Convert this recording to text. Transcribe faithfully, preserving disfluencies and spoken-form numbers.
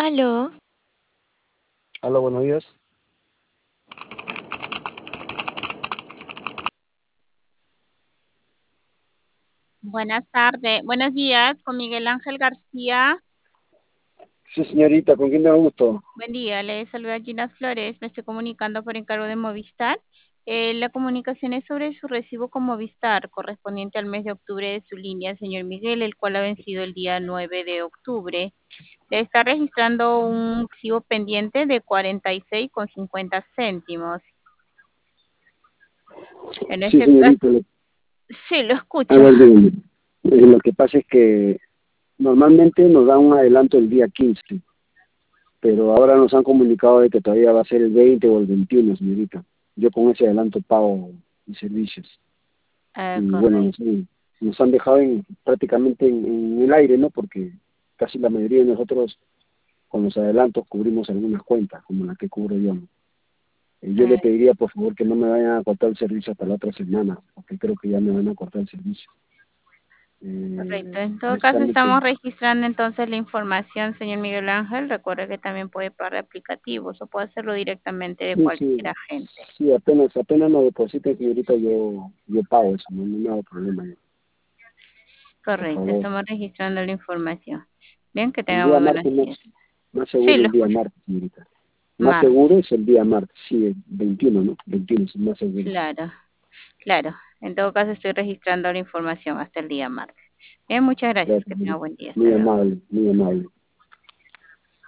Aló, Hola, buenos días. Buenas tardes, buenos días, con Miguel Ángel García. Sí, señorita, ¿con quién me gusto? Buen día, le saluda Gina Flores, me estoy comunicando por encargo de Movistar. Eh, la comunicación es sobre su recibo con Movistar, correspondiente al mes de octubre de su línea, señor Miguel, el cual ha vencido el día nueve de octubre. Le está registrando un recibo pendiente de cuarenta y seis con cincuenta céntimos. En Sí, este caso, señorita. lo- sí, lo A escucho. ver, dígame. Eh, Lo que pasa es que normalmente nos dan un adelanto el día quince, pero ahora nos han comunicado de que todavía va a ser el veinte o el veintiuno, señorita. Yo con ese adelanto pago mis servicios. Ah, Y bueno, correcto. nos, han nos han dejado en, prácticamente en, en el aire, ¿no? Porque casi la mayoría de nosotros con los adelantos cubrimos algunas cuentas, como la que cubro yo, ¿no? Eh, Yo le Ah, pediría, por favor, que no me vayan a cortar el servicio hasta la otra semana, porque creo que ya me van a cortar el servicio. Correcto. Eh, En todo caso, precisamente, estamos registrando entonces la información, señor Miguel Ángel. Recuerde que también puede pagar aplicativos o puede hacerlo directamente de sí, cualquier sí, agente. sí, apenas, apenas me depositen, señorita, yo, yo pago eso, no, no me hago problema, yo, por Correcto, favor. estamos registrando la información. Bien, que El tenga día muy buenos martes, más, días. más Sí, seguro lo el día escucho. martes, señorita. Más Martes, seguro es el día martes, sí, el veintiuno, ¿no? veintiuno es el más seguro. claro, claro. En todo caso, estoy registrando la información hasta el día martes. Bien, muchas gracias. Gracias, Que tenga señorita. buen día. Hasta Muy luego. amable, muy amable.